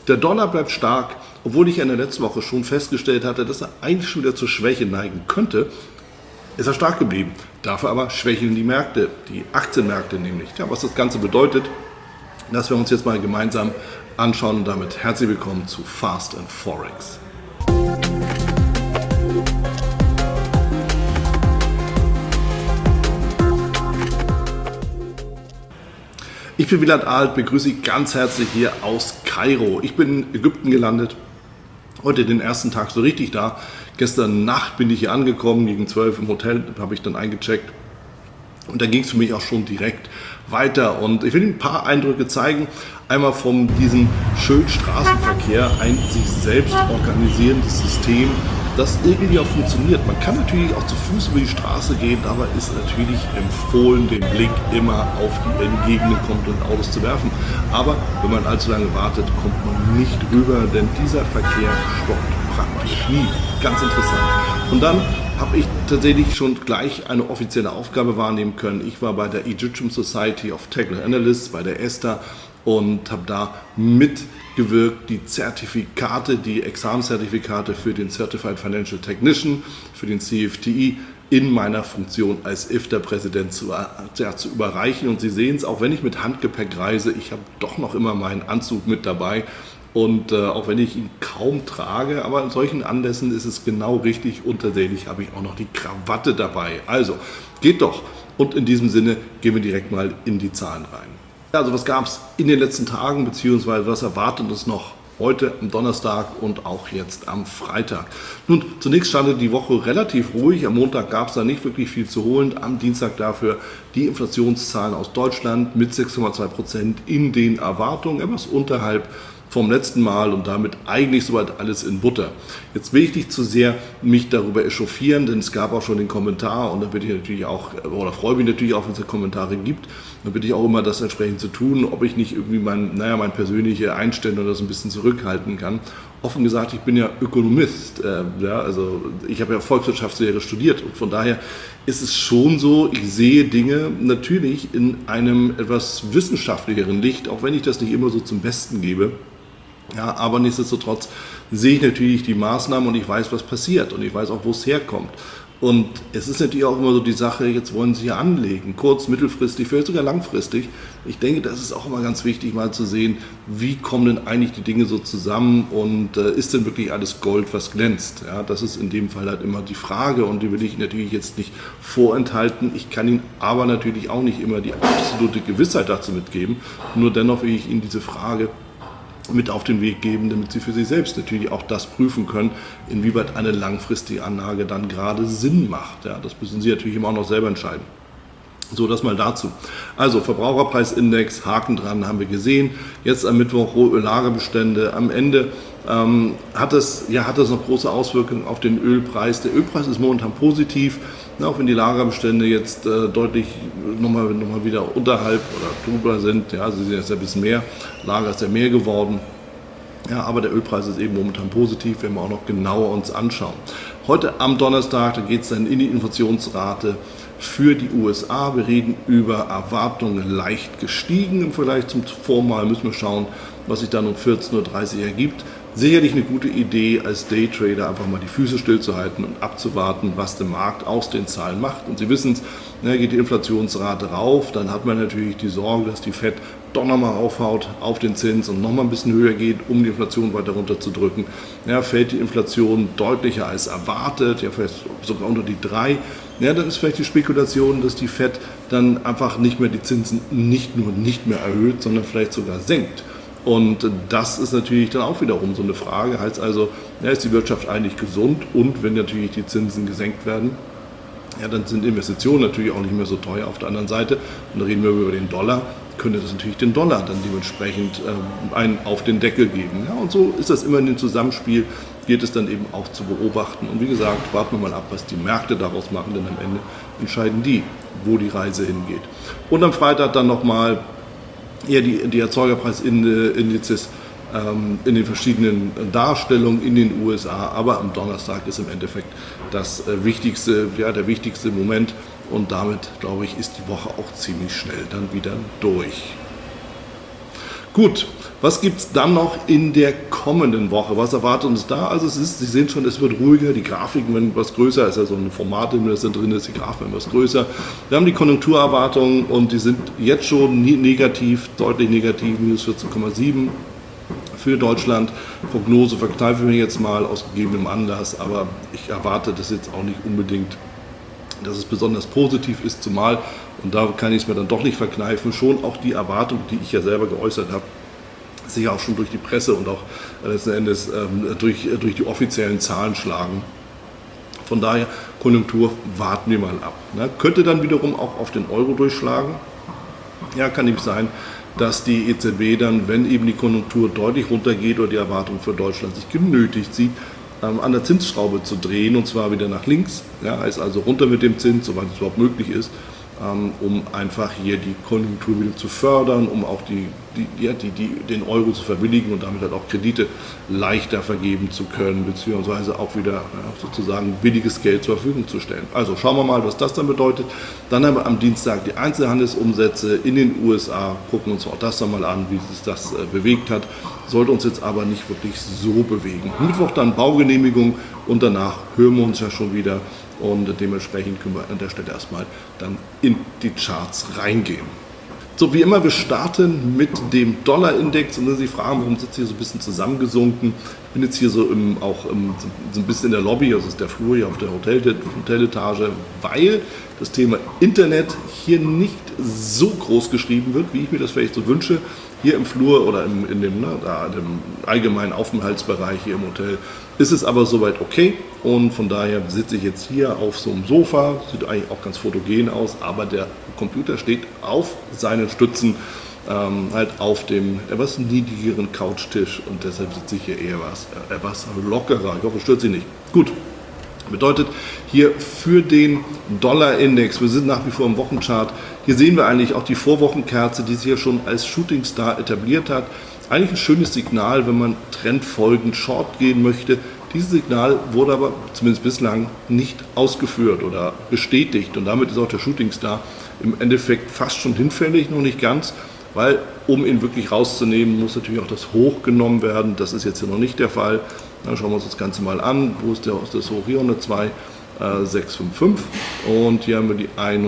Der Dollar bleibt stark, obwohl ich in der letzten Woche schon festgestellt hatte, dass er eigentlich schon wieder zur Schwäche neigen könnte, ist er stark geblieben. Dafür aber schwächeln die Märkte, die Aktienmärkte nämlich. Ja, was das Ganze bedeutet, das werden wir uns jetzt mal gemeinsam anschauen und damit herzlich willkommen zu Fast and Forex. Ich bin Wieland Alt, begrüße Sie ganz herzlich hier aus Kairo. Ich bin in Ägypten gelandet, heute den ersten Tag so richtig da. Gestern Nacht bin ich hier angekommen, gegen 12 im Hotel habe ich dann eingecheckt. Und dann ging es für mich auch schon direkt weiter. Und ich will Ihnen ein paar Eindrücke zeigen. Einmal von diesem schönen Straßenverkehr, ein sich selbst organisierendes System, das irgendwie auch funktioniert. Man kann natürlich auch zu Fuß über die Straße gehen, aber ist natürlich empfohlen, den Blick immer auf die entgegenen kommenden Autos zu werfen. Aber wenn man allzu lange wartet, kommt man nicht rüber, denn dieser Verkehr stoppt praktisch nie. Ganz interessant. Und dann habe ich tatsächlich schon gleich eine offizielle Aufgabe wahrnehmen können. Ich war bei der Egyptian Society of Technical Analysts, bei der ESTA, und habe da mitgewirkt, die Zertifikate, die Examenszertifikate für den Certified Financial Technician, für den CFTI, in meiner Funktion als IFTA-Präsident zu überreichen. Und Sie sehen es, auch wenn ich mit Handgepäck reise, ich habe doch noch immer meinen Anzug mit dabei. Und auch wenn ich ihn kaum trage, aber in solchen Anlässen ist es genau richtig und tatsächlich habe ich auch noch die Krawatte dabei. Also, geht doch. Und in diesem Sinne gehen wir direkt mal in die Zahlen rein. Also was gab es in den letzten Tagen, beziehungsweise was erwartet uns noch heute am Donnerstag und auch jetzt am Freitag? Nun, zunächst startete die Woche relativ ruhig. Am Montag gab es da nicht wirklich viel zu holen. Am Dienstag dafür die Inflationszahlen aus Deutschland mit 6,2% in den Erwartungen, etwas unterhalb vom letzten Mal und damit eigentlich soweit alles in Butter. Jetzt will ich nicht zu sehr mich darüber echauffieren, denn es gab auch schon den Kommentar und da bitte ich natürlich auch, oder freue mich natürlich auch, wenn es Kommentare gibt. Dann bitte ich auch immer, das entsprechend zu tun, ob ich nicht irgendwie mein persönliche Einstellung oder das ein bisschen zurückhalten kann. Offen gesagt, ich bin ja Ökonomist, also ich habe ja Volkswirtschaftslehre studiert und von daher ist es schon so, ich sehe Dinge natürlich in einem etwas wissenschaftlicheren Licht, auch wenn ich das nicht immer so zum Besten gebe. Ja, aber nichtsdestotrotz sehe ich natürlich die Maßnahmen und ich weiß, was passiert und ich weiß auch, wo es herkommt. Und es ist natürlich auch immer so die Sache, jetzt wollen Sie hier anlegen, kurz-, mittelfristig, vielleicht sogar langfristig. Ich denke, das ist auch immer ganz wichtig, mal zu sehen, wie kommen denn eigentlich die Dinge so zusammen und ist denn wirklich alles Gold, was glänzt? Ja, das ist in dem Fall halt immer die Frage und die will ich natürlich jetzt nicht vorenthalten. Ich kann Ihnen aber natürlich auch nicht immer die absolute Gewissheit dazu mitgeben. Nur dennoch will ich Ihnen diese Frage mit auf den Weg geben, damit Sie für sich selbst natürlich auch das prüfen können, inwieweit eine langfristige Anlage dann gerade Sinn macht. Ja, das müssen Sie natürlich immer auch noch selber entscheiden. So, das mal dazu. Also Verbraucherpreisindex, Haken dran, haben wir gesehen. Jetzt am Mittwoch Lagerbestände. Am Ende hat es noch große Auswirkungen auf den Ölpreis. Der Ölpreis ist momentan positiv, auch wenn die Lagerbestände jetzt deutlich nochmal wieder unterhalb oder drüber sind. Ja, sie sind jetzt ein bisschen mehr, Lager ist ja mehr geworden. Ja, aber der Ölpreis ist eben momentan positiv, wenn wir auch noch genauer uns anschauen. Heute am Donnerstag, da geht es dann in die Inflationsrate für die USA. Wir reden über Erwartungen leicht gestiegen im Vergleich zum Vormal. Müssen wir schauen, was sich dann um 14:30 Uhr ergibt. Sicherlich eine gute Idee als Daytrader, einfach mal die Füße stillzuhalten und abzuwarten, was der Markt aus den Zahlen macht. Und Sie wissen es, geht die Inflationsrate rauf, dann hat man natürlich die Sorge, dass die Fed doch nochmal raufhaut auf den Zins und nochmal ein bisschen höher geht, um die Inflation weiter runterzudrücken. Ja, fällt die Inflation deutlicher als erwartet, ja vielleicht sogar unter die 3, ja, dann ist vielleicht die Spekulation, dass die Fed dann einfach nicht mehr die Zinsen nicht mehr erhöht, sondern vielleicht sogar senkt. Und das ist natürlich dann auch wiederum so eine Frage. Heißt also, ja, ist die Wirtschaft eigentlich gesund? Und wenn natürlich die Zinsen gesenkt werden, ja, dann sind Investitionen natürlich auch nicht mehr so teuer auf der anderen Seite. Und da reden wir über den Dollar, könnte das natürlich den Dollar dann dementsprechend einen auf den Deckel geben. Ja, und so ist das immer in dem Zusammenspiel, gilt es dann eben auch zu beobachten. Und wie gesagt, warten wir mal ab, was die Märkte daraus machen, denn am Ende entscheiden die, wo die Reise hingeht. Und am Freitag dann nochmal die Erzeugerpreisindizes in den verschiedenen Darstellungen in den USA, aber am Donnerstag ist im Endeffekt das wichtigste, der wichtigste Moment und damit, glaube ich, ist die Woche auch ziemlich schnell dann wieder durch. Gut, was gibt es dann noch in der kommenden Woche? Was erwartet uns da? Also Sie sehen schon, es wird ruhiger, die Grafiken werden etwas größer, ist ja so ein Format, das da drin ist, die Grafiken werden etwas größer. Wir haben die Konjunkturerwartungen und die sind jetzt schon negativ, deutlich negativ, minus 14,7 für Deutschland. Prognose verkneifen wir jetzt mal aus gegebenem Anlass, aber ich erwarte das jetzt auch nicht unbedingt, dass es besonders positiv ist, zumal, und da kann ich es mir dann doch nicht verkneifen, schon auch die Erwartung, die ich ja selber geäußert habe, sich auch schon durch die Presse und auch letzten Endes durch die offiziellen Zahlen schlagen. Von daher, Konjunktur warten wir mal ab. Ne? Könnte dann wiederum auch auf den Euro durchschlagen. Ja, kann nämlich sein, dass die EZB dann, wenn eben die Konjunktur deutlich runtergeht oder die Erwartung für Deutschland sich genötigt sieht, an der Zinsschraube zu drehen, und zwar wieder nach links. Ja, heißt also runter mit dem Zins, soweit es überhaupt möglich ist, um einfach hier die Konjunktur wieder zu fördern, um auch den Euro zu verbilligen und damit halt auch Kredite leichter vergeben zu können, beziehungsweise auch wieder sozusagen billiges Geld zur Verfügung zu stellen. Also schauen wir mal, was das dann bedeutet. Dann haben wir am Dienstag die Einzelhandelsumsätze in den USA, gucken uns auch das dann mal an, wie sich das bewegt hat. Sollte uns jetzt aber nicht wirklich so bewegen. Mittwoch dann Baugenehmigung und danach hören wir uns ja schon wieder. Und dementsprechend können wir an der Stelle erstmal dann in die Charts reingehen. So, wie immer, wir starten mit dem Dollarindex. Und wenn Sie fragen, warum sitzt hier so ein bisschen zusammengesunken? Ich bin jetzt hier so ein bisschen in der Lobby, also ist der Flur hier auf der Hoteletage, weil das Thema Internet hier nicht so groß geschrieben wird, wie ich mir das vielleicht so wünsche. Hier im Flur oder in dem allgemeinen Aufenthaltsbereich hier im Hotel ist es aber soweit okay, und von daher sitze ich jetzt hier auf so einem Sofa, sieht eigentlich auch ganz fotogen aus, aber der Computer steht auf seinen Stützen, halt auf dem etwas niedrigeren Couchtisch, und deshalb sitze ich hier eher etwas lockerer. Ich hoffe, es stört Sie nicht. Gut. Bedeutet hier für den Dollarindex, wir sind nach wie vor im Wochenchart, hier sehen wir eigentlich auch die Vorwochenkerze, die sich ja schon als Shooting Star etabliert hat. Eigentlich ein schönes Signal, wenn man trendfolgend Short gehen möchte. Dieses Signal wurde aber zumindest bislang nicht ausgeführt oder bestätigt, und damit ist auch der Shooting Star im Endeffekt fast schon hinfällig, noch nicht ganz, weil um ihn wirklich rauszunehmen, muss natürlich auch das Hoch genommen werden. Das ist jetzt hier noch nicht der Fall. Dann schauen wir uns das Ganze mal an. Wo ist das Hoch? Hier 102,655 und hier haben wir die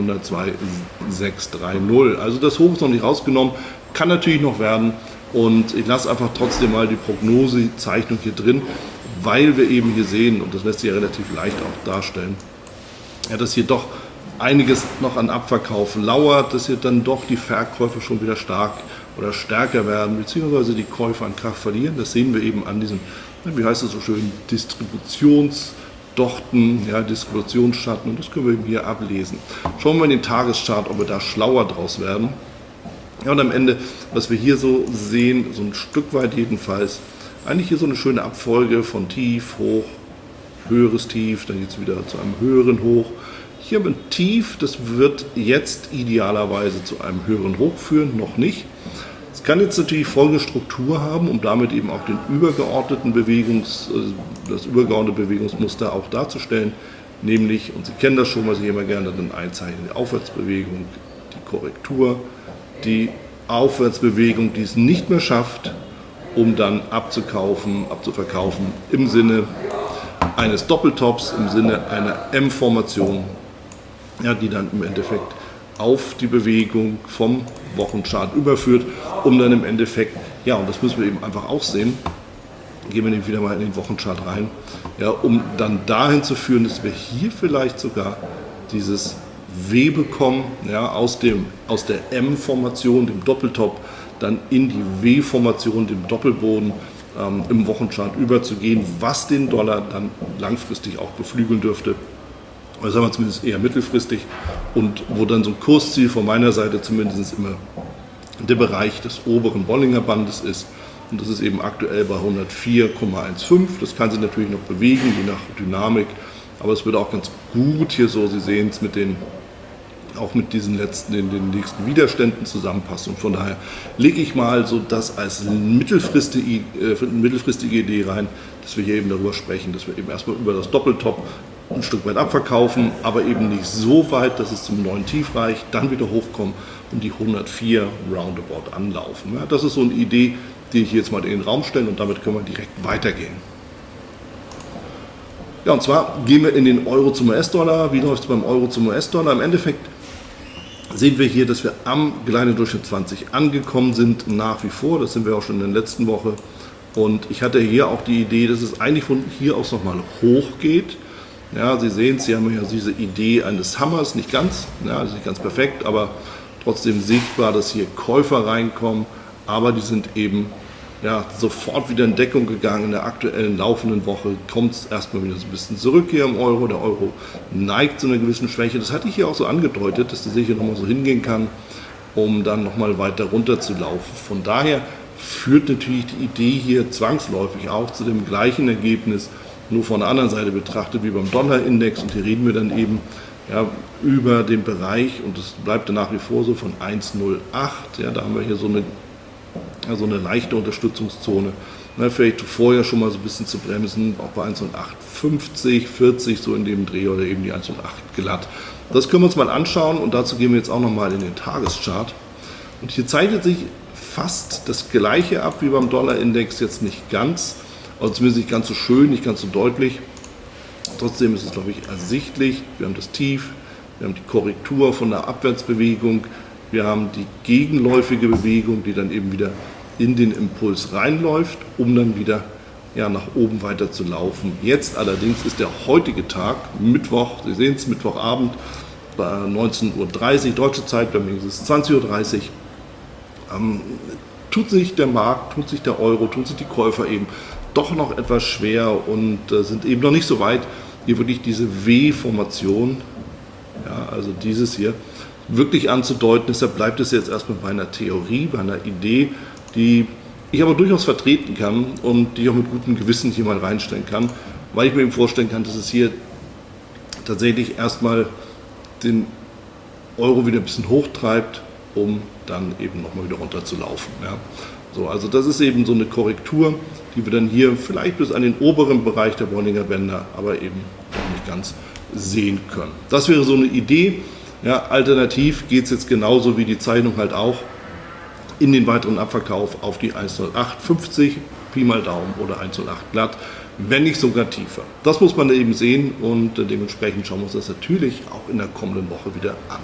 102,630. Also das Hoch ist noch nicht rausgenommen, kann natürlich noch werden, und ich lasse einfach trotzdem mal die Prognosezeichnung hier drin, weil wir eben hier sehen, und das lässt sich ja relativ leicht auch darstellen, ja, dass hier doch einiges noch an Abverkauf lauert, dass hier dann doch die Verkäufe schon wieder stark oder stärker werden, beziehungsweise die Käufer an Kraft verlieren. Das sehen wir eben an diesem, wie heißt es so schön, Distributionsdochten, ja, Distributionsschatten, und das können wir eben hier ablesen. Schauen wir in den Tageschart, ob wir da schlauer draus werden. Ja, und am Ende, was wir hier so sehen, so ein Stück weit jedenfalls, eigentlich hier so eine schöne Abfolge von Tief, Hoch, höheres Tief, dann geht es wieder zu einem höheren Hoch. Hier haben wir ein Tief, das wird jetzt idealerweise zu einem höheren Hoch führen, noch nicht. Es kann jetzt natürlich folgende Struktur haben, um damit eben auch das übergeordnete Bewegungsmuster auch darzustellen, nämlich, und Sie kennen das schon, was ich immer gerne dann einzeichne, die Aufwärtsbewegung, die Korrektur, die Aufwärtsbewegung, die es nicht mehr schafft, um dann abzuverkaufen im Sinne eines Doppeltops, im Sinne einer M-Formation, ja, die dann im Endeffekt auf die Bewegung vom Wochenchart überführt, um dann im Endeffekt, ja, und das müssen wir eben einfach auch sehen, gehen wir nämlich wieder mal in den Wochenchart rein, ja, um dann dahin zu führen, dass wir hier vielleicht sogar dieses W bekommen, ja, aus der M-Formation, dem Doppeltop, dann in die W-Formation, dem Doppelboden im Wochenchart überzugehen, was den Dollar dann langfristig auch beflügeln dürfte. Das haben wir zumindest eher mittelfristig, und wo dann so ein Kursziel von meiner Seite zumindest immer der Bereich des oberen Bollinger Bandes ist. Und das ist eben aktuell bei 104,15. Das kann sich natürlich noch bewegen, je nach Dynamik. Aber es wird auch ganz gut hier so, Sie sehen es auch mit diesen den nächsten Widerständen zusammenpassen. Und von daher lege ich mal so das als mittelfristige Idee rein, dass wir hier eben darüber sprechen, dass wir eben erstmal über das Doppeltop ein Stück weit abverkaufen, aber eben nicht so weit, dass es zum neuen Tief reicht, dann wieder hochkommen um die 104 roundabout anlaufen. Ja, das ist so eine Idee, die ich jetzt mal in den Raum stelle und damit können wir direkt weitergehen. Ja, und zwar gehen wir in den Euro zum US-Dollar. Wie läuft es beim Euro zum US-Dollar? Im Endeffekt sehen wir hier, dass wir am Geleitedurchschnitt 20 angekommen sind, nach wie vor. Das sind wir auch schon in der letzten Woche. Und ich hatte hier auch die Idee, dass es eigentlich von hier aus nochmal hoch geht. Ja, Sie sehen es, Sie haben ja diese Idee eines Hammers, nicht ganz, ja, das ist nicht ganz perfekt, aber trotzdem sichtbar, dass hier Käufer reinkommen, aber die sind eben ja, sofort wieder in Deckung gegangen. In der aktuellen laufenden Woche kommt es erstmal wieder so ein bisschen zurück hier im Euro. Der Euro neigt zu einer gewissen Schwäche. Das hatte ich hier auch so angedeutet, dass der sicher nochmal so hingehen kann, um dann nochmal weiter runter zu laufen. Von daher führt natürlich die Idee hier zwangsläufig auch zu dem gleichen Ergebnis, nur von der anderen Seite betrachtet wie beim Dollarindex. Und hier reden wir dann eben ja, über den Bereich, und das bleibt dann nach wie vor so, von 1,08. Ja, da haben wir hier so eine leichte Unterstützungszone. Na, vielleicht vorher schon mal so ein bisschen zu bremsen, auch bei 1,0850, 40, so in dem Dreh, oder eben die 1,08 glatt. Das können wir uns mal anschauen, und dazu gehen wir jetzt auch nochmal in den Tageschart. Und hier zeichnet sich fast das Gleiche ab wie beim Dollarindex, jetzt nicht ganz, also zumindest nicht ganz so schön, nicht ganz so deutlich. Trotzdem ist es, glaube ich, ersichtlich. Wir haben das Tief, wir haben die Korrektur von der Abwärtsbewegung, wir haben die gegenläufige Bewegung, die dann eben wieder in den Impuls reinläuft, um dann wieder ja, nach oben weiter zu laufen. Jetzt allerdings ist der heutige Tag, Mittwoch, Sie sehen es, Mittwochabend, bei 19:30 Uhr deutsche Zeit, bei mir ist es 20:30 Uhr. Tut sich der Markt, tut sich der Euro, tun sich die Käufer eben doch noch etwas schwer und sind eben noch nicht so weit, hier wirklich diese W-Formation, ja, also dieses hier, wirklich anzudeuten. Deshalb bleibt es jetzt erstmal bei einer Theorie, bei einer Idee, die ich aber durchaus vertreten kann und die ich auch mit gutem Gewissen hier mal reinstellen kann, weil ich mir eben vorstellen kann, dass es hier tatsächlich erstmal den Euro wieder ein bisschen hochtreibt, um dann eben nochmal wieder runter zu laufen. Ja. So, also das ist eben so eine Korrektur, die wir dann hier vielleicht bis an den oberen Bereich der Bollinger Bänder, aber eben noch nicht ganz sehen können. Das wäre so eine Idee. Ja, alternativ geht es jetzt genauso wie die Zeichnung halt auch in den weiteren Abverkauf auf die 1,0850, Pi mal Daumen, oder 1,08 glatt, wenn nicht sogar tiefer. Das muss man eben sehen, und dementsprechend schauen wir uns das natürlich auch in der kommenden Woche wieder an.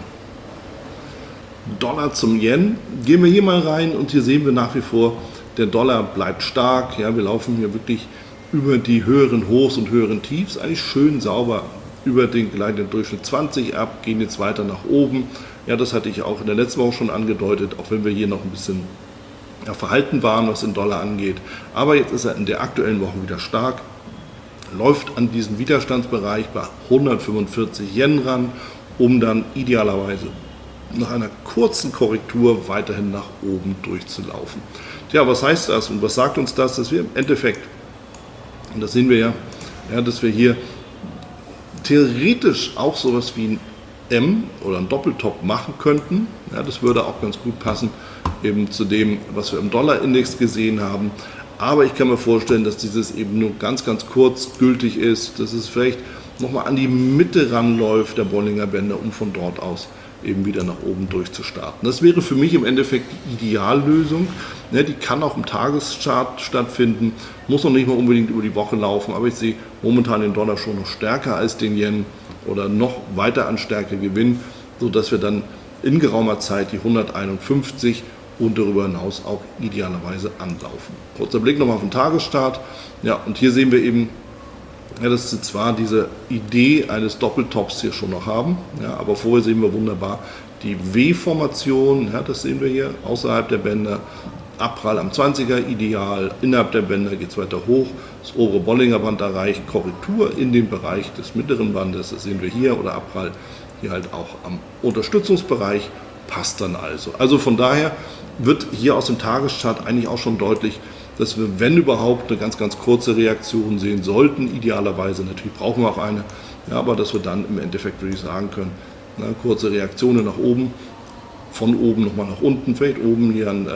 Dollar zum Yen, gehen wir hier mal rein, und hier sehen wir nach wie vor, der Dollar bleibt stark. Ja, wir laufen hier wirklich über die höheren Hochs und höheren Tiefs, eigentlich schön sauber über den geleiteten Durchschnitt 20 ab, gehen jetzt weiter nach oben. Ja, das hatte ich auch in der letzten Woche schon angedeutet, auch wenn wir hier noch ein bisschen verhalten waren, was den Dollar angeht. Aber jetzt ist er in der aktuellen Woche wieder stark, läuft an diesen Widerstandsbereich bei 145 Yen ran, um dann idealerweise nach einer kurzen Korrektur weiterhin nach oben durchzulaufen. Tja, was heißt das und was sagt uns das? Dass wir im Endeffekt, und das sehen wir ja, dass wir hier theoretisch auch sowas wie ein M oder ein Doppeltop machen könnten. Ja, das würde auch ganz gut passen eben zu dem, was wir im Dollarindex gesehen haben. Aber ich kann mir vorstellen, dass dieses eben nur ganz, ganz kurz gültig ist, dass es vielleicht nochmal an die Mitte ranläuft der Bollinger Bänder, um von dort aus eben wieder nach oben durchzustarten. Das wäre für mich im Endeffekt die Ideallösung. Ja, die kann auch im Tageschart stattfinden, muss noch nicht mal unbedingt über die Woche laufen, aber ich sehe momentan den Dollar schon noch stärker als den Yen oder noch weiter an Stärke gewinnen, sodass wir dann in geraumer Zeit die 151 und darüber hinaus auch idealerweise anlaufen. Kurzer Blick nochmal auf den Tagesstart. Ja, und hier sehen wir eben, ja, dass sie zwar diese Idee eines Doppeltops hier schon noch haben, ja, aber vorher sehen wir wunderbar die W-Formation, ja, das sehen wir hier außerhalb der Bänder, Abprall am 20er ideal, innerhalb der Bänder geht es weiter hoch, das obere Bollinger Band erreicht Korrektur in den Bereich des mittleren Bandes, das sehen wir hier, oder Abprall hier halt auch am Unterstützungsbereich, passt dann also. Also von daher wird hier aus dem Tageschart eigentlich auch schon deutlich, dass wir, wenn überhaupt, eine ganz, ganz kurze Reaktion sehen sollten. Idealerweise, natürlich brauchen wir auch eine, ja, aber dass wir dann im Endeffekt, würde ich sagen können, kurze Reaktionen nach oben, von oben nochmal nach unten, vielleicht oben hier an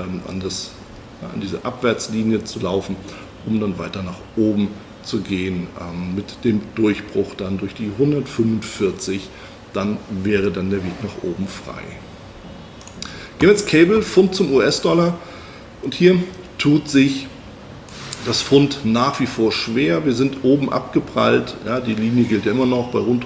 diese Abwärtslinie zu laufen, um dann weiter nach oben zu gehen mit dem Durchbruch dann durch die 145, dann wäre dann der Weg nach oben frei. Gehen wir jetzt Cable, Pfund zum US-Dollar. Und hier tut sich das Pfund nach wie vor schwer. Wir sind oben abgeprallt. Ja, die Linie gilt ja immer noch bei rund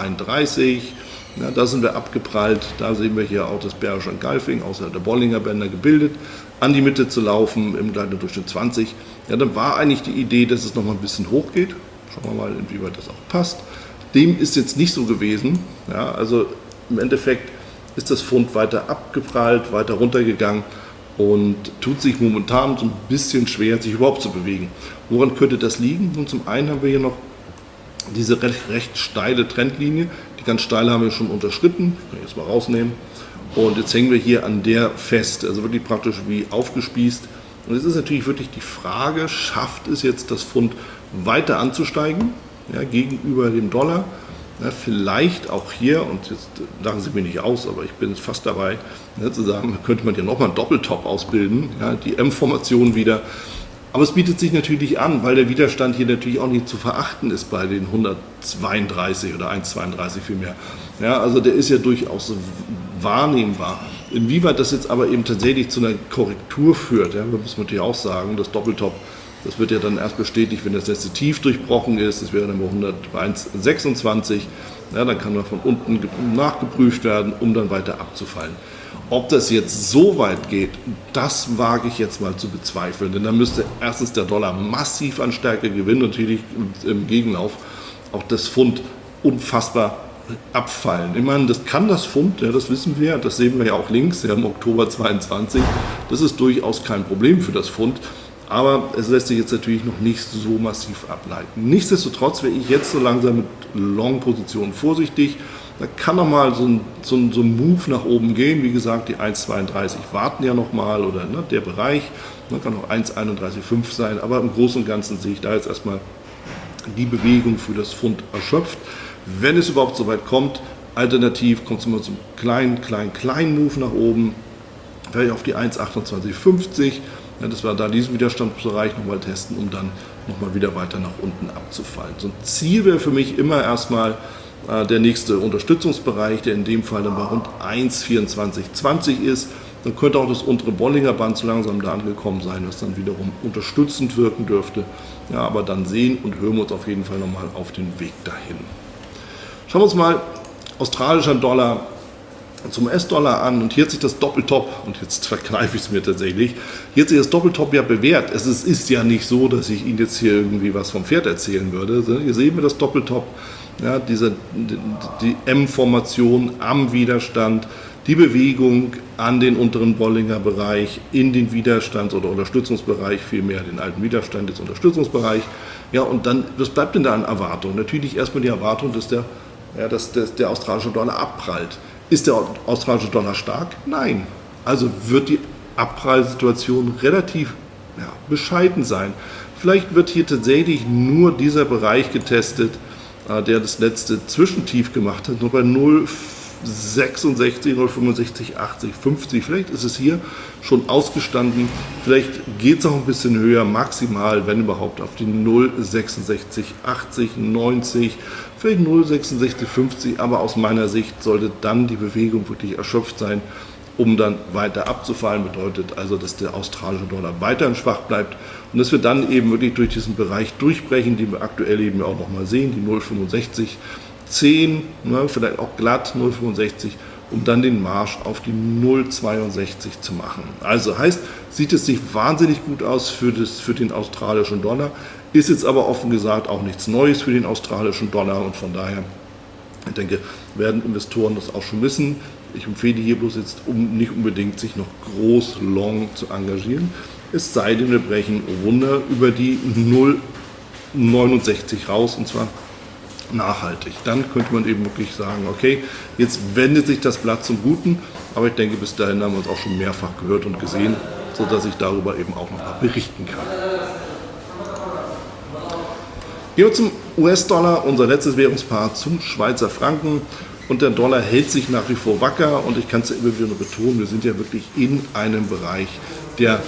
132. Ja, da sind wir abgeprallt. Da sehen wir hier auch das Bearish Engulfing außerhalb der Bollinger Bänder gebildet. An die Mitte zu laufen im gleitenden Durchschnitt 20. Ja, dann war eigentlich die Idee, dass es nochmal ein bisschen hoch geht. Schauen wir mal, inwieweit das auch passt. Dem ist jetzt nicht so gewesen. Ja, also im Endeffekt ist das Pfund weiter abgeprallt, weiter runtergegangen und tut sich momentan so ein bisschen schwer, sich überhaupt zu bewegen. Woran könnte das liegen? Nun, zum einen haben wir hier noch diese recht steile Trendlinie. Die ganz steile haben wir schon unterschritten. Kann ich jetzt mal rausnehmen. Und jetzt hängen wir hier an der fest, also wirklich praktisch wie aufgespießt. Und jetzt ist natürlich wirklich die Frage, schafft es jetzt das Pfund weiter anzusteigen, ja, gegenüber dem Dollar? Ja, vielleicht auch hier, und jetzt lachen Sie mir nicht aus, aber ich bin fast dabei, ja, zu sagen, könnte man ja nochmal einen Doppeltop ausbilden, ja, die M-Formation wieder. Aber es bietet sich natürlich an, weil der Widerstand hier natürlich auch nicht zu verachten ist bei den 132 oder 1,32 vielmehr. Ja, also der ist ja durchaus wahrnehmbar. Inwieweit das jetzt aber eben tatsächlich zu einer Korrektur führt, ja, muss man natürlich auch sagen, das Doppeltop, das wird ja dann erst bestätigt, wenn das letzte Tief durchbrochen ist. Das wäre dann bei 1,26. Ja, dann kann man von unten nachgeprüft werden, um dann weiter abzufallen. Ob das jetzt so weit geht, das wage ich jetzt mal zu bezweifeln. Denn dann müsste erstens der Dollar massiv an Stärke gewinnen, natürlich im Gegenlauf auch das Pfund unfassbar abfallen. Ich meine, das kann das Pfund, ja, das wissen wir, das sehen wir ja auch links, ja, im Oktober 22. Das ist durchaus kein Problem für das Pfund. Aber es lässt sich jetzt natürlich noch nicht so massiv ableiten. Nichtsdestotrotz wäre ich jetzt so langsam mit Long-Positionen vorsichtig. Da kann noch mal so ein Move nach oben gehen. Wie gesagt, die 1,32 warten ja noch mal oder ne, der Bereich. Man kann auch 1,31,5 sein. Aber im Großen und Ganzen sehe ich da jetzt erstmal die Bewegung für das Pfund erschöpft. Wenn es überhaupt so weit kommt, alternativ kommt es immer zum kleinen Move nach oben. Vielleicht auf die 1,28,50. Ja, dass wir da diesen Widerstandsbereich nochmal testen, um dann nochmal wieder weiter nach unten abzufallen. So ein Ziel wäre für mich immer erstmal der nächste Unterstützungsbereich, der in dem Fall dann bei rund 1,2420 ist. Dann könnte auch das untere Bollinger Band so langsam da angekommen sein, was dann wiederum unterstützend wirken dürfte. Ja, aber dann sehen und hören wir uns auf jeden Fall nochmal auf den Weg dahin. Schauen wir uns mal australischer Dollar zum US-Dollar an und hier hat sich das Doppeltop, und jetzt verkneife ich es mir tatsächlich, hier hat sich das Doppeltop ja bewährt. Es ist ja nicht so, dass ich Ihnen jetzt hier irgendwie was vom Pferd erzählen würde. Hier sehen wir das Doppeltop, ja, die M-Formation am Widerstand, die Bewegung an den unteren Bollinger Bereich, in den Widerstands- oder Unterstützungsbereich, vielmehr den alten Widerstand, jetzt Unterstützungsbereich. Ja, und dann, was bleibt denn da an Erwartung? Natürlich erstmal die Erwartung, dass der australische Dollar abprallt. Ist der australische Dollar stark? Nein. Also wird die Abprallsituation relativ bescheiden sein. Vielleicht wird hier tatsächlich nur dieser Bereich getestet, der das letzte Zwischentief gemacht hat, nur bei 0,66, 0,65, 80, 50. Vielleicht ist es hier schon ausgestanden. Vielleicht geht es auch ein bisschen höher, maximal, wenn überhaupt, auf die 0,66, 80, 90, vielleicht 0,66, 50. Aber aus meiner Sicht sollte dann die Bewegung wirklich erschöpft sein, um dann weiter abzufallen. Bedeutet also, dass der australische Dollar weiterhin schwach bleibt und dass wir dann eben wirklich durch diesen Bereich durchbrechen, den wir aktuell eben auch nochmal sehen, die 0,65, 10, ne, vielleicht auch glatt 0,65, um dann den Marsch auf die 0,62 zu machen. Also heißt, sieht es nicht wahnsinnig gut aus für den australischen Dollar, ist jetzt aber offen gesagt auch nichts Neues für den australischen Dollar und von daher, ich denke, werden Investoren das auch schon wissen. Ich empfehle hier bloß jetzt, nicht unbedingt sich noch groß long zu engagieren, es sei denn, wir brechen Wunder über die 0,69 raus und zwar nachhaltig. Dann könnte man eben wirklich sagen, okay, jetzt wendet sich das Blatt zum Guten, aber ich denke, bis dahin haben wir uns auch schon mehrfach gehört und gesehen, sodass ich darüber eben auch noch mal berichten kann. Gehen wir zum US-Dollar, unser letztes Währungspaar, zum Schweizer Franken. Und der Dollar hält sich nach wie vor wacker und ich kann es ja immer wieder nur betonen, wir sind ja wirklich in einem Bereich, der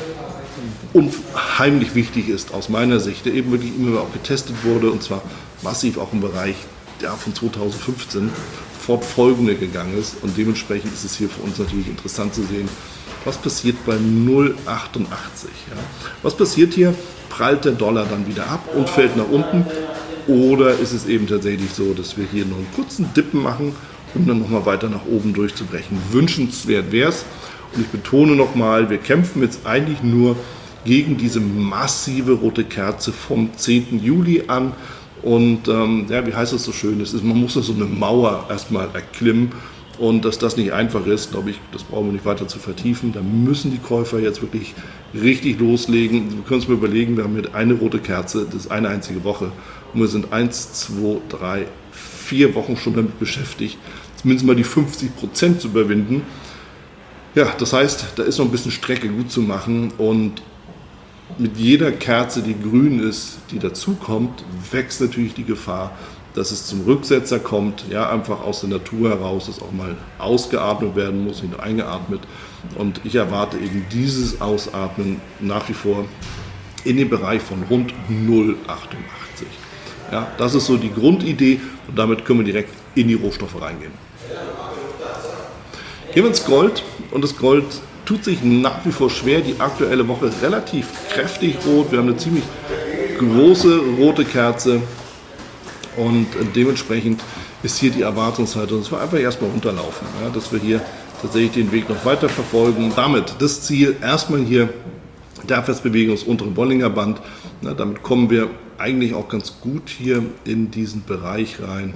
unheimlich wichtig ist aus meiner Sicht, der eben wirklich immer auch getestet wurde und zwar massiv auch im Bereich von 2015 fortfolgende gegangen ist. Und dementsprechend ist es hier für uns natürlich interessant zu sehen, was passiert bei 0,88. Ja? Was passiert hier? Prallt der Dollar dann wieder ab und fällt nach unten? Oder ist es eben tatsächlich so, dass wir hier noch einen kurzen Dippen machen, um dann nochmal weiter nach oben durchzubrechen? Wünschenswert wäre es. Und ich betone nochmal, wir kämpfen jetzt eigentlich nur gegen diese massive rote Kerze vom 10. Juli an. Und wie heißt das so schön? Man muss so eine Mauer erstmal erklimmen. Und dass das nicht einfach ist, glaube ich, das brauchen wir nicht weiter zu vertiefen. Da müssen die Käufer jetzt wirklich richtig loslegen. Wir können uns mal überlegen, wir haben hier eine rote Kerze, das ist eine einzige Woche. Und wir sind 1, 2, 3, 4 Wochen schon damit beschäftigt, zumindest mal die 50% zu überwinden. Ja, das heißt, da ist noch ein bisschen Strecke gut zu machen. Und mit jeder Kerze, die grün ist, die dazukommt, wächst natürlich die Gefahr, dass es zum Rücksetzer kommt, ja, einfach aus der Natur heraus, dass auch mal ausgeatmet werden muss, nicht nur eingeatmet. Und ich erwarte eben dieses Ausatmen nach wie vor in den Bereich von rund 0,88. Ja, das ist so die Grundidee und damit können wir direkt in die Rohstoffe reingehen. Gehen wir ins Gold und das Gold tut sich nach wie vor schwer. Die aktuelle Woche relativ kräftig rot. Wir haben eine ziemlich große rote Kerze. Und dementsprechend ist hier die Erwartungshaltung, dass wir einfach erstmal runterlaufen, ja, dass wir hier tatsächlich den Weg noch weiter verfolgen. Damit das Ziel erstmal hier der Abwärtsbewegung des unteren Bollinger Band. Ja, damit kommen wir eigentlich auch ganz gut hier in diesen Bereich rein,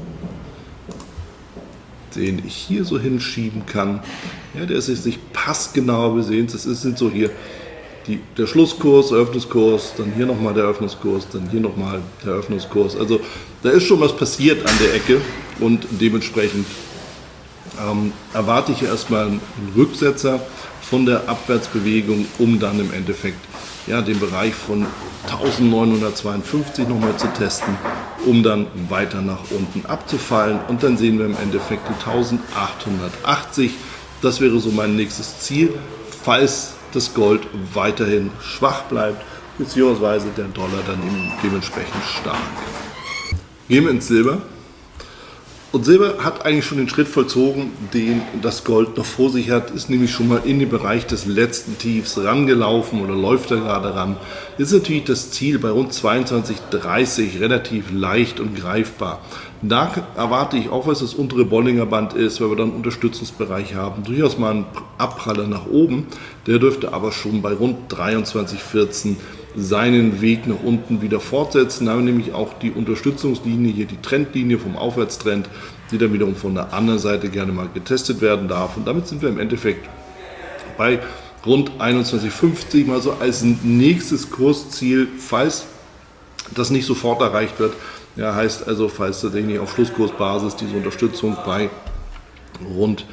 den ich hier so hinschieben kann. Ja, der ist jetzt nicht passgenau, wir sehen es, sind so hier der Schlusskurs, der Eröffnungskurs, dann hier nochmal der Eröffnungskurs, dann hier nochmal der Eröffnungskurs. Also da ist schon was passiert an der Ecke und dementsprechend erwarte ich erstmal einen Rücksetzer von der Abwärtsbewegung, um dann im Endeffekt ja, den Bereich von 1952 nochmal zu testen, um dann weiter nach unten abzufallen. Und dann sehen wir im Endeffekt die 1880. Das wäre so mein nächstes Ziel, falls das Gold weiterhin schwach bleibt, beziehungsweise der Dollar dann eben dementsprechend stark. Gehen wir ins Silber. Und Silber hat eigentlich schon den Schritt vollzogen, den das Gold noch vor sich hat, ist nämlich schon mal in den Bereich des letzten Tiefs rangelaufen oder läuft da gerade ran. Jetzt ist natürlich das Ziel bei rund 22,30 relativ leicht und greifbar. Da erwarte ich auch, was das untere Bollinger Band ist, weil wir dann einen Unterstützungsbereich haben, durchaus mal einen Abpraller nach oben. Der dürfte aber schon bei rund 23,14 seinen Weg nach unten wieder fortsetzen. Da haben wir nämlich auch die Unterstützungslinie, hier die Trendlinie vom Aufwärtstrend, die dann wiederum von der anderen Seite gerne mal getestet werden darf. Und damit sind wir im Endeffekt bei rund 21,50, mal so als nächstes Kursziel, falls das nicht sofort erreicht wird. Ja, heißt also, falls tatsächlich auf Schlusskursbasis diese Unterstützung bei rund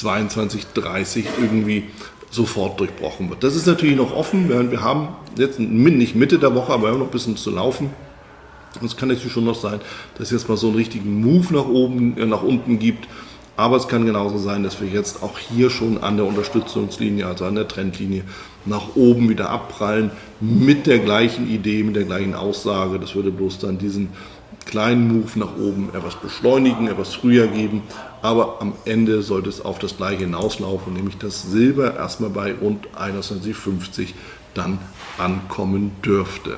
22,30 irgendwie sofort durchbrochen wird. Das ist natürlich noch offen. Wir haben jetzt nicht Mitte der Woche, aber wir haben noch ein bisschen zu laufen. Und es kann natürlich schon noch sein, dass es jetzt mal so einen richtigen Move nach unten gibt. Aber es kann genauso sein, dass wir jetzt auch hier schon an der Unterstützungslinie, also an der Trendlinie, nach oben wieder abprallen mit der gleichen Idee, mit der gleichen Aussage. Das würde bloß dann diesen kleinen Move nach oben etwas beschleunigen, etwas früher geben. Aber am Ende sollte es auf das gleiche hinauslaufen, nämlich dass Silber erstmal bei rund 21,50 dann ankommen dürfte.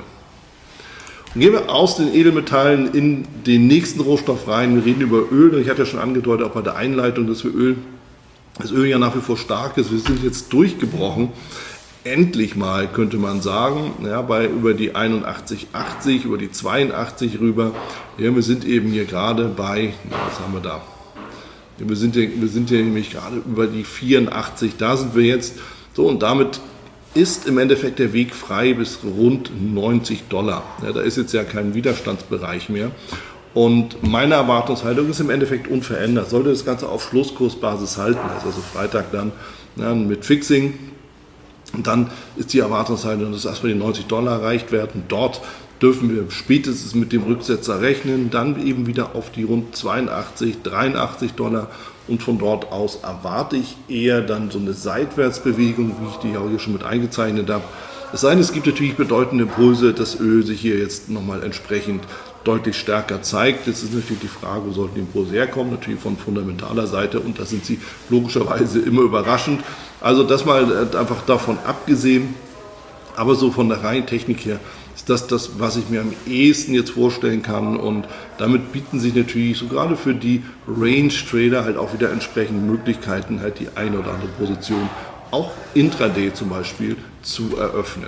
Und gehen wir aus den Edelmetallen in den nächsten Rohstoff rein. Wir reden über Öl. Ich hatte ja schon angedeutet, auch bei der Einleitung, dass das Öl ja nach wie vor stark ist. Wir sind jetzt durchgebrochen. Endlich mal, könnte man sagen, ja, über die 81,80, über die 82 rüber. Ja, wir sind eben hier gerade bei, was haben wir da? Ja, wir sind hier nämlich gerade über die 84, da sind wir jetzt. So, und damit ist im Endeffekt der Weg frei bis rund $90. Ja, da ist jetzt ja kein Widerstandsbereich mehr. Und meine Erwartungshaltung ist im Endeffekt unverändert. Sollte das Ganze auf Schlusskursbasis halten, also Freitag dann mit Fixing, und dann ist die Erwartungshaltung, dass erstmal die $90 erreicht werden. Dort dürfen wir spätestens mit dem Rücksetzer rechnen, dann eben wieder auf die rund 82, $83 und von dort aus erwarte ich eher dann so eine Seitwärtsbewegung, wie ich die auch hier schon mit eingezeichnet habe. Es sei denn, es gibt natürlich bedeutende Impulse, dass Öl sich hier jetzt nochmal entsprechend deutlich stärker zeigt. Jetzt ist natürlich die Frage, wo sollten die Impulse herkommen? Natürlich von fundamentaler Seite, und da sind sie logischerweise immer überraschend. Also das mal einfach davon abgesehen, aber so von der reinen Technik her ist das, was ich mir am ehesten jetzt vorstellen kann, und damit bieten sich natürlich so gerade für die Range-Trader halt auch wieder entsprechend Möglichkeiten, halt die eine oder andere Position auch intraday zum Beispiel zu eröffnen.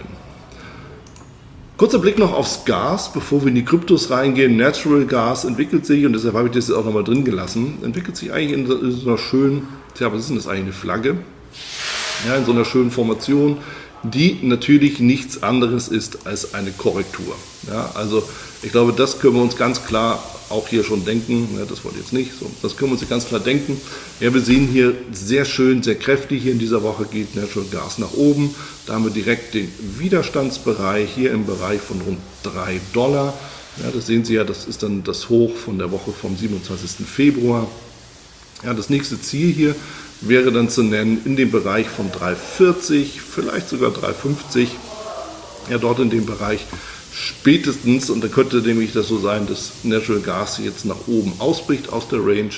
Kurzer Blick noch aufs Gas, bevor wir in die Kryptos reingehen. Natural Gas entwickelt sich, und deshalb habe ich das jetzt auch nochmal drin gelassen, entwickelt sich eigentlich in so einer schönen, was ist denn das eigentlich, eine Flagge? Ja, in so einer schönen Formation, die natürlich nichts anderes ist als eine Korrektur. Ja, also ich glaube, das können wir uns ganz klar auch hier schon denken. Ja, das wollte ich jetzt nicht. So, das können wir uns ganz klar denken. Ja, wir sehen hier sehr schön, sehr kräftig. Hier in dieser Woche geht Natural Gas nach oben. Da haben wir direkt den Widerstandsbereich hier im Bereich von rund $3. Ja, das sehen Sie ja, das ist dann das Hoch von der Woche vom 27. Februar. Ja, das nächste Ziel hier wäre dann zu nennen in dem Bereich von 3,40, vielleicht sogar 3,50. Ja, dort in dem Bereich spätestens, und da könnte nämlich das so sein, dass Natural Gas jetzt nach oben ausbricht aus der Range,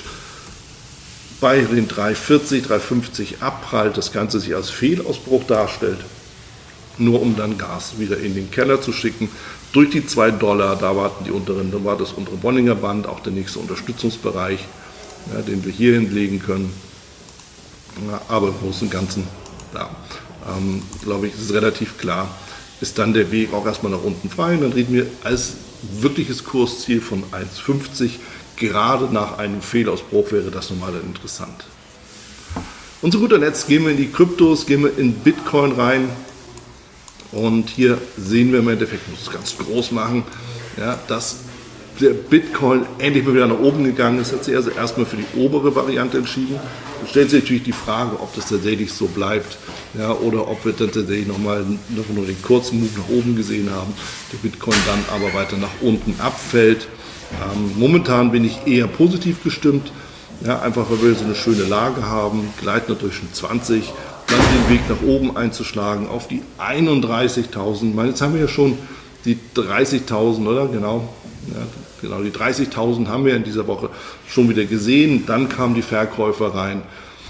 bei den 3,40, 3,50 abprallt, das Ganze sich als Fehlausbruch darstellt, nur um dann Gas wieder in den Keller zu schicken. Durch die $2, da warten die unteren, da war das untere Bollinger Band, auch der nächste Unterstützungsbereich, ja, den wir hier hinlegen können. Ja, aber im Großen und Ganzen, ja, glaube ich, ist es relativ klar, ist dann der Weg auch erstmal nach unten frei. Und dann reden wir als wirkliches Kursziel von 1,50. Gerade nach einem Fehlausbruch wäre das nochmal interessant. Und zu guter Letzt gehen wir in die Kryptos, gehen wir in Bitcoin rein. Und hier sehen wir im Endeffekt, ich muss es ganz groß machen, ja, dass der Bitcoin endlich mal wieder nach oben gegangen ist. Hat sich also erstmal für die obere Variante entschieden. Dann stellt sich natürlich die Frage, ob das tatsächlich so bleibt, ja, oder ob wir dann tatsächlich nochmal nur den kurzen Move nach oben gesehen haben, der Bitcoin dann aber weiter nach unten abfällt. Momentan bin ich eher positiv gestimmt, ja, einfach weil wir so eine schöne Lage haben, gleitender Durchschnitt 20, dann den Weg nach oben einzuschlagen auf die 31.000. Jetzt haben wir ja schon die 30.000, oder? Genau. Ja, genau, die 30.000 haben wir in dieser Woche schon wieder gesehen. Dann kamen die Verkäufer rein.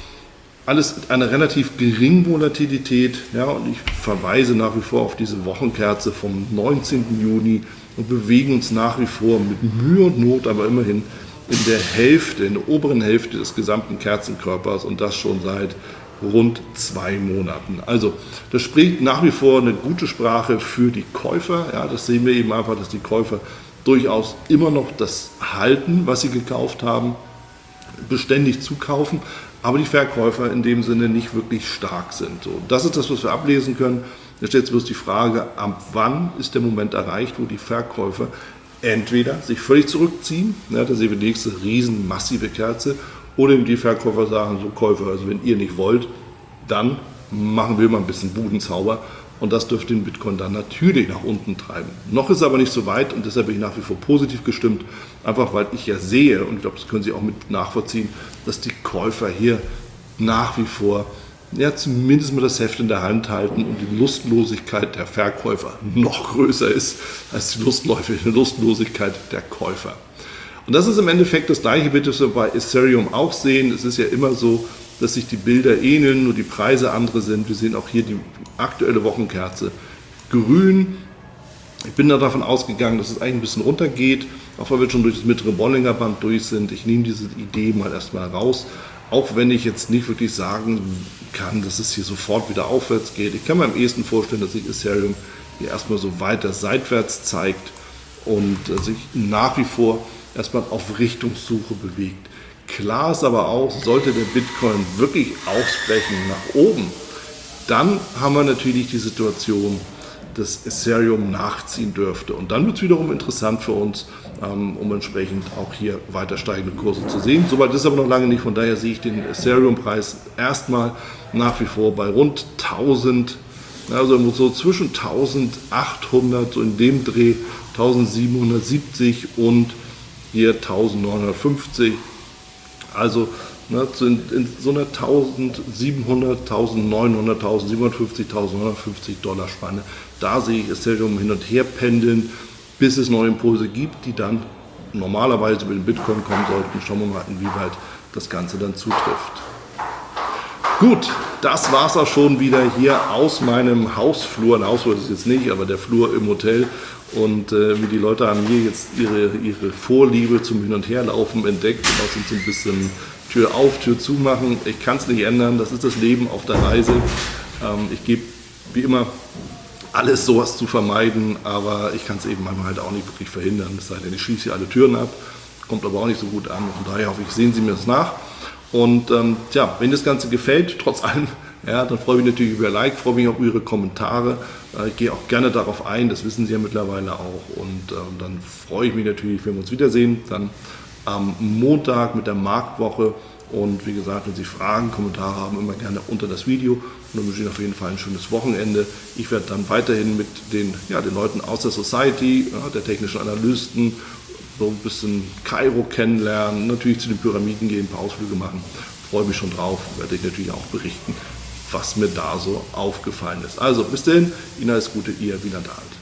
Alles mit einer relativ geringen Volatilität. Ja, und ich verweise nach wie vor auf diese Wochenkerze vom 19. Juni und bewegen uns nach wie vor mit Mühe und Not, aber immerhin in der Hälfte, in der oberen Hälfte des gesamten Kerzenkörpers, und das schon seit rund 2 Monaten. Also das spricht nach wie vor eine gute Sprache für die Käufer. Ja, das sehen wir eben einfach, dass die Käufer durchaus immer noch das halten, was sie gekauft haben, beständig zukaufen, aber die Verkäufer in dem Sinne nicht wirklich stark sind. So, das ist das, was wir ablesen können. Da stellt sich bloß die Frage, ab wann ist der Moment erreicht, wo die Verkäufer entweder sich völlig zurückziehen, ja, da sehen wir die nächste riesen massive Kerze, oder die Verkäufer sagen, so Käufer, also wenn ihr nicht wollt, dann machen wir mal ein bisschen Budenzauber. Und das dürfte den Bitcoin dann natürlich nach unten treiben. Noch ist es aber nicht so weit, und deshalb bin ich nach wie vor positiv gestimmt, einfach weil ich ja sehe, und ich glaube, das können Sie auch mit nachvollziehen, dass die Käufer hier nach wie vor ja, zumindest mal das Heft in der Hand halten und die Lustlosigkeit der Verkäufer noch größer ist als die Lustlosigkeit der Käufer. Und das ist im Endeffekt das gleiche, bitte, was wir bei Ethereum auch sehen. Es ist ja immer so, dass sich die Bilder ähneln, nur die Preise andere sind. Wir sehen auch hier die aktuelle Wochenkerze grün. Ich bin da davon ausgegangen, dass es eigentlich ein bisschen runtergeht, auch weil wir schon durch das mittlere Bollinger Band durch sind. Ich nehme diese Idee mal erstmal raus, auch wenn ich jetzt nicht wirklich sagen kann, dass es hier sofort wieder aufwärts geht. Ich kann mir am ehesten vorstellen, dass sich Ethereum hier erstmal so weiter seitwärts zeigt und sich nach wie vor erstmal auf Richtungssuche bewegt. Klar ist aber auch, sollte der Bitcoin wirklich ausbrechen nach oben, dann haben wir natürlich die Situation, dass Ethereum nachziehen dürfte. Und dann wird es wiederum interessant für uns, um entsprechend auch hier weiter steigende Kurse zu sehen. Soweit ist aber noch lange nicht, von daher sehe ich den Ethereum-Preis erstmal nach wie vor bei rund 1000, also so zwischen 1800, so in dem Dreh 1770 und hier 1950. Also in so einer 1700, 1900, 1750, $1.950 Spanne, da sehe ich Ethereum hin und her pendeln. bis es neue Impulse gibt, die dann normalerweise über den Bitcoin kommen sollten. Schauen wir mal, inwieweit das Ganze dann zutrifft. Gut, das war es auch schon wieder hier aus meinem Hausflur. Ein Hausflur ist es jetzt nicht, aber der Flur im Hotel. Und wie die Leute haben hier jetzt ihre Vorliebe zum Hin- und Herlaufen entdeckt und auch so ein bisschen Tür auf, Tür zu machen. Ich kann es nicht ändern, das ist das Leben auf der Reise. Ich gebe wie immer alles, sowas zu vermeiden, aber ich kann es eben manchmal halt auch nicht wirklich verhindern. Es sei denn, ich schließe hier alle Türen ab, kommt aber auch nicht so gut an. Von daher hoffe ich, sehen Sie mir das nach. Und wenn das Ganze gefällt, trotz allem, ja, dann freue ich mich natürlich über ein Like, freue mich auch über Ihre Kommentare. Ich gehe auch gerne darauf ein, das wissen Sie ja mittlerweile auch. Und dann freue ich mich natürlich, wenn wir uns wiedersehen, dann am Montag mit der Marktwoche. Und wie gesagt, wenn Sie Fragen, Kommentare haben, immer gerne unter das Video. Und dann wünsche ich Ihnen auf jeden Fall ein schönes Wochenende. Ich werde dann weiterhin mit den Leuten aus der Society, der technischen Analysten, so ein bisschen Kairo kennenlernen, natürlich zu den Pyramiden gehen, ein paar Ausflüge machen. Freue mich schon drauf, werde ich natürlich auch berichten, was mir da so aufgefallen ist. Also bis dahin, Ihnen alles Gute, Ihr Wieland Alt.